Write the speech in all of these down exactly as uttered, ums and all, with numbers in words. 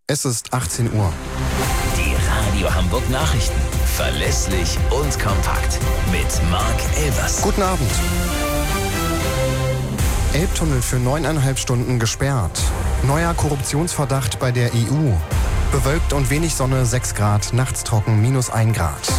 Es ist achtzehn Uhr. Die Radio Hamburg Nachrichten. Verlässlich und kompakt. Mit Marc Elvers. Guten Abend. Elbtunnel für neuneinhalb Stunden gesperrt. Neuer Korruptionsverdacht bei der E U. Bewölkt und wenig Sonne, sechs Grad. Nachts trocken, minus ein Grad.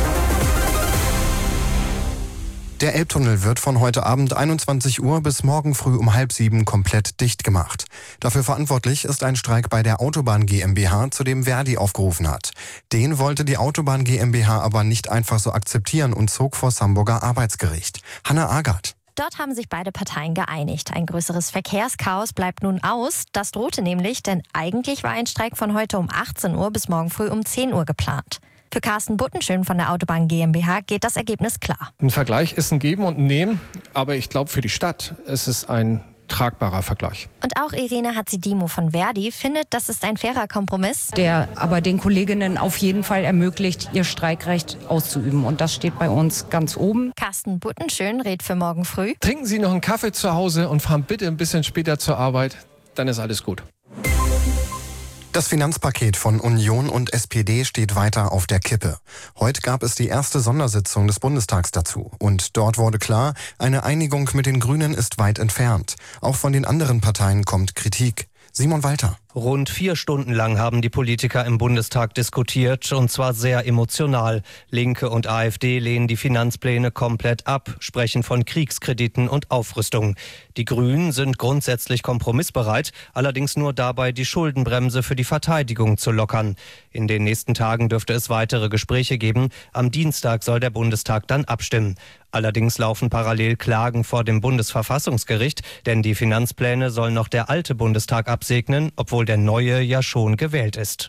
Der Elbtunnel wird von heute Abend einundzwanzig Uhr bis morgen früh um halb sieben komplett dicht gemacht. Dafür verantwortlich ist ein Streik bei der Autobahn GmbH, zu dem Verdi aufgerufen hat. Den wollte die Autobahn GmbH aber nicht einfach so akzeptieren und zog vors Hamburger Arbeitsgericht. Hanna Agard. Dort haben sich beide Parteien geeinigt. Ein größeres Verkehrschaos bleibt nun aus. Das drohte nämlich, denn eigentlich war ein Streik von heute um achtzehn Uhr bis morgen früh um zehn Uhr geplant. Für Carsten Buttenschön von der Autobahn GmbH geht das Ergebnis klar. Ein Vergleich ist ein Geben und ein Nehmen, aber ich glaube für die Stadt ist es ein tragbarer Vergleich. Und auch Irene Hatzidimo von Verdi findet, das ist ein fairer Kompromiss, der aber den Kolleginnen auf jeden Fall ermöglicht, ihr Streikrecht auszuüben. Und das steht bei uns ganz oben. Carsten Buttenschön rät für morgen früh: Trinken Sie noch einen Kaffee zu Hause und fahren bitte ein bisschen später zur Arbeit, dann ist alles gut. Das Finanzpaket von Union und S P D steht weiter auf der Kippe. Heute gab es die erste Sondersitzung des Bundestags dazu. Und dort wurde klar, eine Einigung mit den Grünen ist weit entfernt. Auch von den anderen Parteien kommt Kritik. Simon Walter. Rund vier Stunden lang haben die Politiker im Bundestag diskutiert, und zwar sehr emotional. Linke und AfD lehnen die Finanzpläne komplett ab, sprechen von Kriegskrediten und Aufrüstung. Die Grünen sind grundsätzlich kompromissbereit, allerdings nur dabei, die Schuldenbremse für die Verteidigung zu lockern. In den nächsten Tagen dürfte es weitere Gespräche geben. Am Dienstag soll der Bundestag dann abstimmen. Allerdings laufen parallel Klagen vor dem Bundesverfassungsgericht, denn die Finanzpläne soll noch der alte Bundestag absegnen, obwohl der neue ja schon gewählt ist.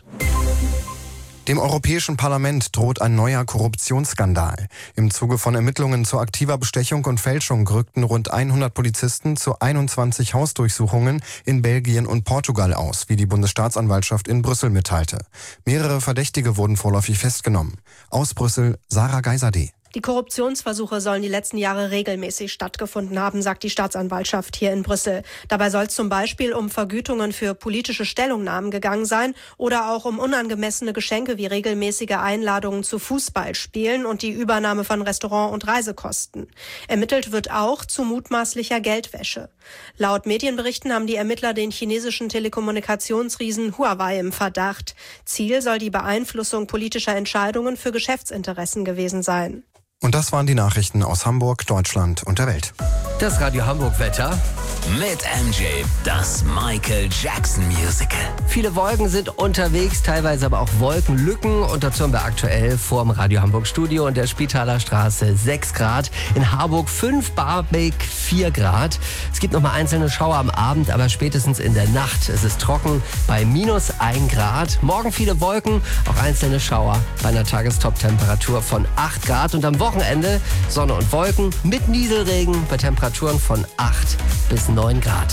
Dem Europäischen Parlament droht ein neuer Korruptionsskandal. Im Zuge von Ermittlungen zu aktiver Bestechung und Fälschung rückten rund hundert Polizisten zu einundzwanzig Hausdurchsuchungen in Belgien und Portugal aus, wie die Bundesstaatsanwaltschaft in Brüssel mitteilte. Mehrere Verdächtige wurden vorläufig festgenommen. Aus Brüssel, Sarah Geiserde. Die Korruptionsversuche sollen die letzten Jahre regelmäßig stattgefunden haben, sagt die Staatsanwaltschaft hier in Brüssel. Dabei soll es zum Beispiel um Vergütungen für politische Stellungnahmen gegangen sein oder auch um unangemessene Geschenke wie regelmäßige Einladungen zu Fußballspielen und die Übernahme von Restaurant- und Reisekosten. Ermittelt wird auch zu mutmaßlicher Geldwäsche. Laut Medienberichten haben die Ermittler den chinesischen Telekommunikationsriesen Huawei im Verdacht. Ziel soll die Beeinflussung politischer Entscheidungen für Geschäftsinteressen gewesen sein. Und das waren die Nachrichten aus Hamburg, Deutschland und der Welt. Das Radio Hamburg Wetter mit M J, das Michael Jackson Musical. Viele Wolken sind unterwegs, teilweise aber auch Wolkenlücken. Und dazu haben wir aktuell vor dem Radio Hamburg Studio in der Spitaler Straße sechs Grad. In Harburg fünf, Barmbek vier Grad. Es gibt noch mal einzelne Schauer am Abend, aber spätestens in der Nacht. Es ist trocken bei minus ein Grad. Morgen viele Wolken, auch einzelne Schauer bei einer Tagestop-Temperatur von acht Grad. Und am Wochenende Sonne und Wolken mit Nieselregen bei Temperaturen von acht bis neun Grad.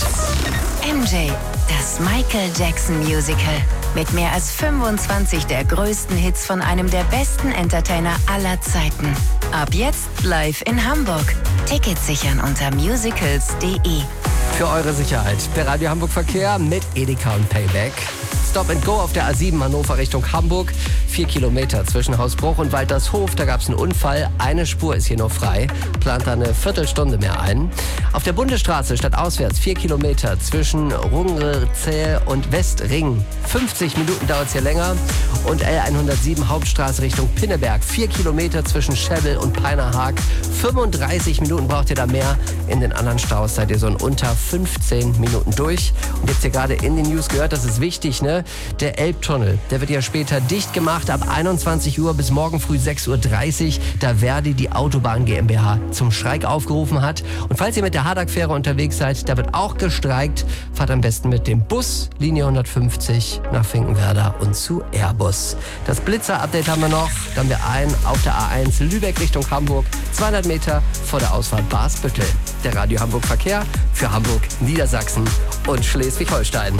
M J, das Michael Jackson Musical. Mit mehr als fünfundzwanzig der größten Hits von einem der besten Entertainer aller Zeiten. Ab jetzt live in Hamburg. Tickets sichern unter musicals punkt de. Für eure Sicherheit der Radio Hamburg Verkehr mit Edeka und Payback. Stop and Go auf der A sieben Hannover Richtung Hamburg. Vier Kilometer zwischen Hausbruch und Waltershof. Da gab es einen Unfall. Eine Spur ist hier noch frei. Plant da eine Viertelstunde mehr ein. Auf der Bundesstraße stadtauswärts vier Kilometer zwischen Rungerzähl und Westring. fünfzig Minuten dauert es hier länger. Und L hundertsieben Hauptstraße Richtung Pinneberg. Vier Kilometer zwischen Schebbel und Peinerhaag. fünfunddreißig Minuten braucht ihr da mehr. In den anderen Staus seid ihr so in unter fünfzehn Minuten durch. Und jetzt hier gerade in den News gehört, das ist wichtig, ne? Der Elbtunnel, der wird ja später dicht gemacht ab einundzwanzig Uhr bis morgen früh sechs Uhr dreißig, da Verdi die Autobahn GmbH zum Streik aufgerufen hat. Und falls ihr mit der Hardach-Fähre unterwegs seid, da wird auch gestreikt. Fahrt am besten mit dem Bus, Linie hundertfünfzig nach Finkenwerder und zu Airbus. Das Blitzer-Update haben wir noch. Da haben wir einen auf der A eins Lübeck Richtung Hamburg, zweihundert Meter vor der Ausfahrt Barsbüttel. Der Radio Hamburg Verkehr für Hamburg, Niedersachsen und Schleswig-Holstein.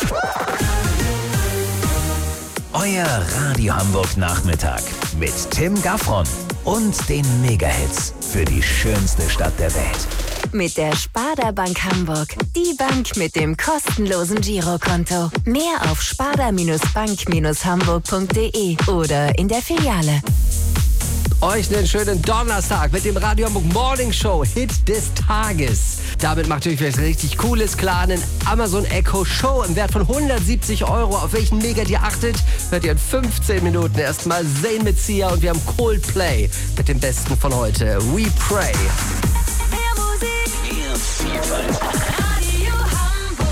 Euer Radio Hamburg Nachmittag mit Tim Gaffron und den Megahits für die schönste Stadt der Welt. mit der Sparda Bank Hamburg. Die Bank mit dem kostenlosen Girokonto. Mehr auf sparda-bank hamburg punkt de oder in der Filiale. Euch einen schönen Donnerstag mit dem Radio Hamburg Morning Show Hit des Tages. Damit macht ihr euch was richtig Cooles klar. Einen Amazon Echo Show im Wert von hundertsiebzig Euro. Auf welchen Megahertz ihr achtet, hört ihr in fünfzehn Minuten. Erstmal Zayn mit Sia und wir haben Coldplay mit dem Besten von heute. We Pray. Mehr Musik, Mehr Vielfalt. Radio Hamburg.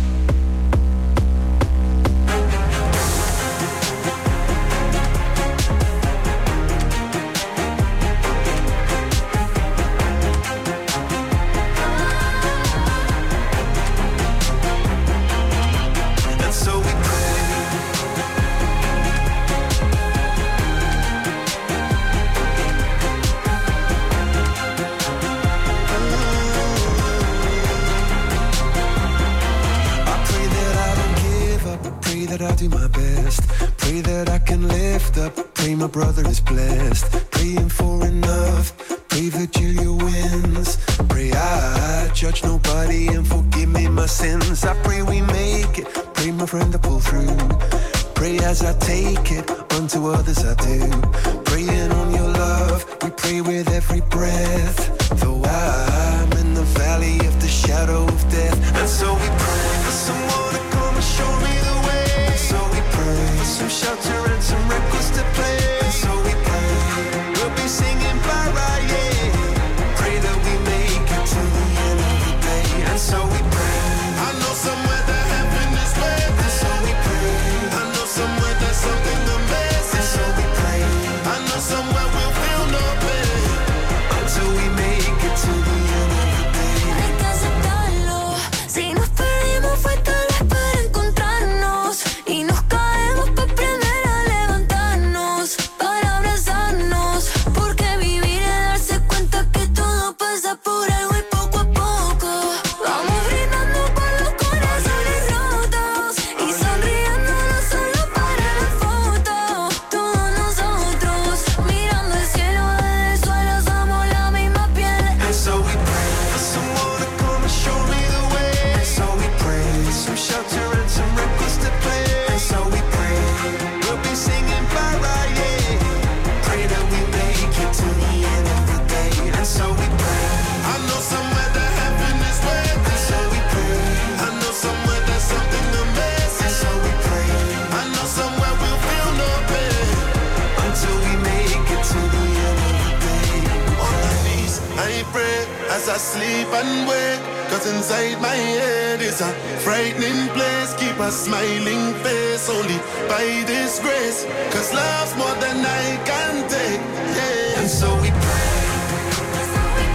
I'll do my best. Pray that I can lift up. Pray my brother is blessed. Praying for enough. Pray Virgilia wins. Pray I judge nobody and forgive me my sins. I pray we make it. Pray my friend to pull through. Pray as I take it. Unto others I do. Praying on your love. We pray with every breath. Though I'm in the valley of the shadow of death. And so we pray for someone to come and show me the way. So we pray for some shelter and some records to play. And so we pray we'll be singing para, yeah. Pray that we make it to the end of the day. And so we pray. I know somewhere that heaven is waiting. And so we pray. I know somewhere there's something amazing. And so we pray. I know somewhere we'll feel no pain until we make it to the end of the day. Hay que aceptarlo. Si nos perdimos fue tal vez para encontrarnos. Y nos caemos para aprender a levantarnos, para abrazarnos, porque vivir es darse cuenta que todo pasa por algo y poco a poco vamos brindando por los corazones rotos y sonriendo no solo para la foto. Todos nosotros mirando el cielo desde el suelo somos la misma piel. And so we pray for someone to come and show me the way. And so we pray some shelter and some records to play. And so we pray we'll be singing para, yeah. Pray that we make it to the end of the day. And so we pray. I know somewhere that heaven is waiting. And so we pray. I know somewhere there's something amazing. And so we pray. I know somewhere we'll feel no pain until we make it to the end of the day. On my knees, I pray as I sleep and wake. Cause inside my head is a frightening place. Keep a smiling face only by this grace. Cause love's more than I can take, yeah. And so we pray. And so we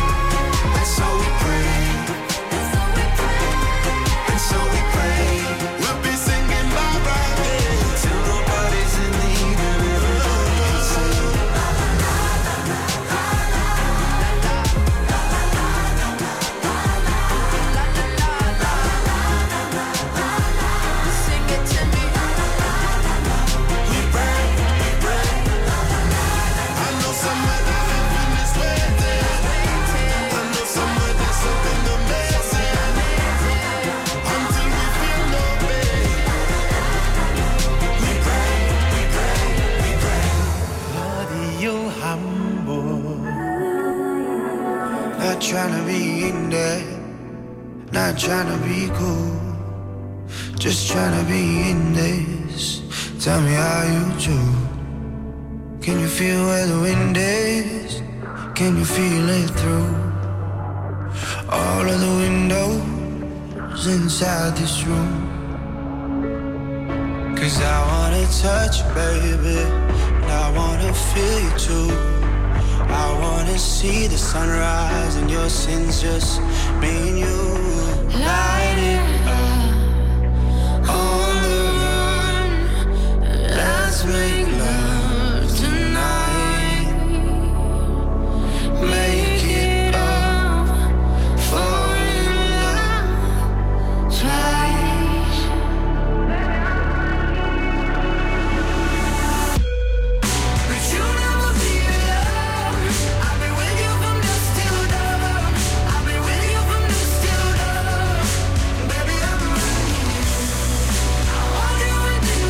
pray. And so we pray. We'll be singing bye bye, yeah. Till nobody's in need and everybody can sing. Sing it to me. We pray, we pray. I know somewhere that heaven is waiting. I know somewhere there's something amazing. Until we feel no pain. We pray, we pray, we pray. Radio Hamburg. Not trying to be in there, not trying to be cool, just trying to be in this. Tell me how you do. Can you feel where the wind is? Can you feel it through all of the windows inside this room? Cause I wanna touch you, baby, and I wanna feel you too. I wanna see the sunrise and your sins, just me and you. Light it